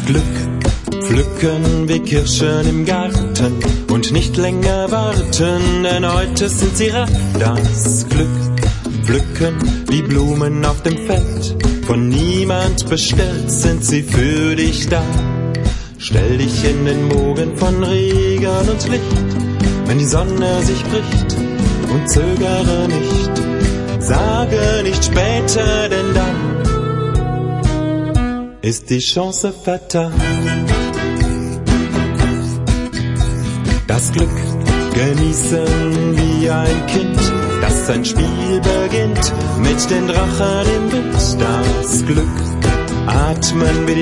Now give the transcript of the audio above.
Glück pflücken wie Kirschen im Garten und nicht länger warten, denn heute sind sie reif. Das Glück pflücken wie Blumen auf dem Feld, von niemand bestellt, sind sie für dich da. Stell dich in den Bogen von Regen und Licht, wenn die Sonne sich bricht, und zögere nicht, sage nicht später, denn dann ist die Chance fatal. Das Glück genießen wie ein Kind, das sein Spiel beginnt mit den Drachen im Wind. Das Glück atmen wie die